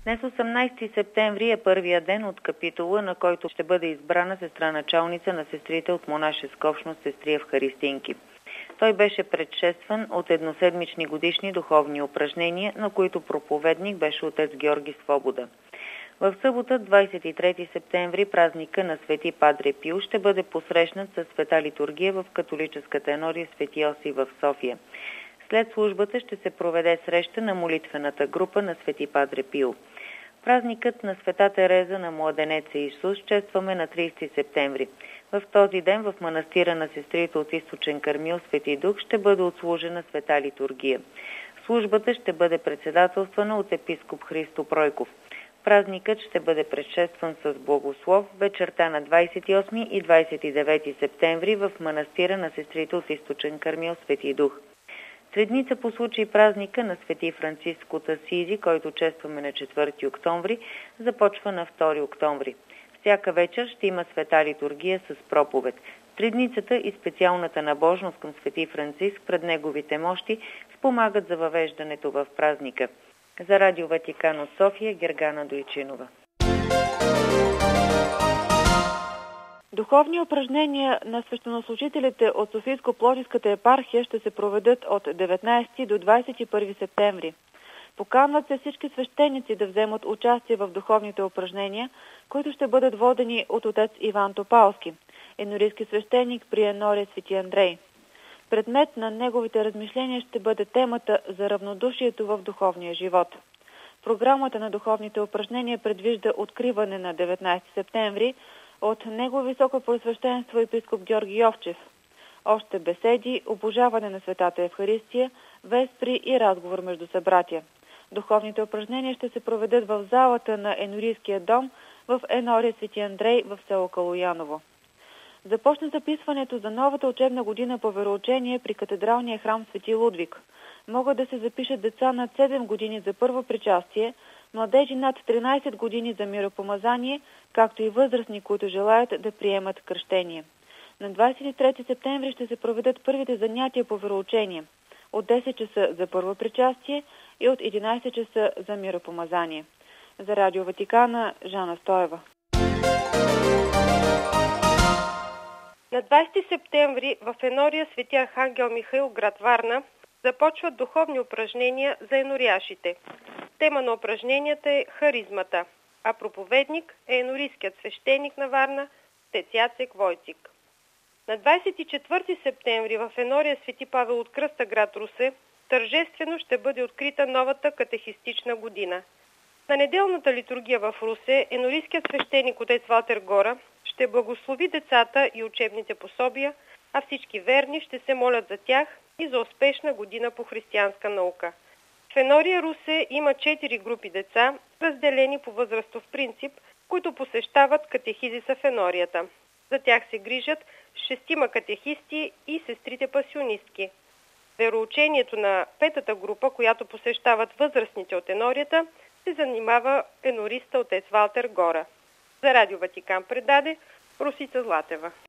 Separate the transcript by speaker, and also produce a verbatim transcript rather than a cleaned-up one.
Speaker 1: Днес осемнадесети септември е първия ден от капитула, на който ще бъде избрана сестра началница на сестрите от монашеска общност Сестри Евхаристинки. Той беше предшестван от едноседмични годишни духовни упражнения, на които проповедник беше отец Георги Свобода. В събота, двадесет и трети септември, празника на Свети Падре Пио ще бъде посрещнат със света литургия в католическата енория Свети Йосиф в София. След службата ще се проведе среща на молитвената група на Свети Падре Пио. Празникът на Света Тереза на Младенеца Исус честваме на тридесети септември. В този ден в манастира на сестрите от Източен Кърмил Свети Дух ще бъде отслужена света литургия. Службата ще бъде председателствана от епископ Христо Пройков. Празникът ще бъде предшестван с благослов вечерта на двадесет и осми и двадесет и девети септември в манастира на сестрите от Източен Кърмил Свети Дух. Средница по случай празника на Свети Франциск от Асизи, който честваме на четвърти октомври, започва на втори октомври. Всяка вечер ще има света литургия с проповед. Средницата и специалната набожност към Свети Франциск пред неговите мощи спомагат за въвеждането в празника. За Радио Ватикан от София, Гергана Дойчинова.
Speaker 2: Духовни упражнения на свещенослужителите от Софийско-Пловдивската епархия ще се проведат от деветнадесети до двадесет и първи септември. Поканват се всички свещеници да вземат участие в духовните упражнения, които ще бъдат водени от отец Иван Топалски, енорийски свещеник при енория Свети Андрей. Предмет на неговите размишления ще бъде темата за равнодушието в духовния живот. Програмата на духовните упражнения предвижда откриване на деветнадесети септември от Негово високо пресвещенство епископ Георги Йовчев. Още беседи, обожаване на Светата Евхаристия, веспри и разговор между събратия. Духовните упражнения ще се проведат в залата на Енорийския дом в енория Свети Андрей в село Калояново. Започна записването за новата учебна година по вероучение при катедралния храм Свети Лудвиг. Могат да се запишат деца над седем години за първо причастие, младежи над тринадесет години за миропомазание, както и възрастни, които желаят да приемат кръщение. На двадесет и трети септември ще се проведат първите занятия по вероучение. От десет часа за първо причастие и от единадесет часа за миропомазание. За Радио Ватикана, Жана Стоева.
Speaker 3: На двадесети септември в енория Свети Архангел Михаил, град Варна, започват духовни упражнения за еноряшите. Тема на упражненията е харизмата, а проповедник е енорийският свещеник на Варна отец Яцек Войцик. На двадесет и четвърти септември в енория Свети Павел от Кръста, град Русе, тържествено ще бъде открита новата катехистична година. На неделната литургия в Русе енорийският свещеник отец Валтер Гора ще благослови децата и учебните пособия, а всички верни ще се молят за тях и за успешна година по християнска наука. В енория Русе има четири групи деца, разделени по възрастов принцип, които посещават катехизиса в енорията. За тях се грижат шестима катехисти и сестрите пасионистки. Вероучението на петата група, която посещават възрастните от енорията, се занимава енориста отец Валтер Гора. За Радио Ватикан предаде Русица Златева.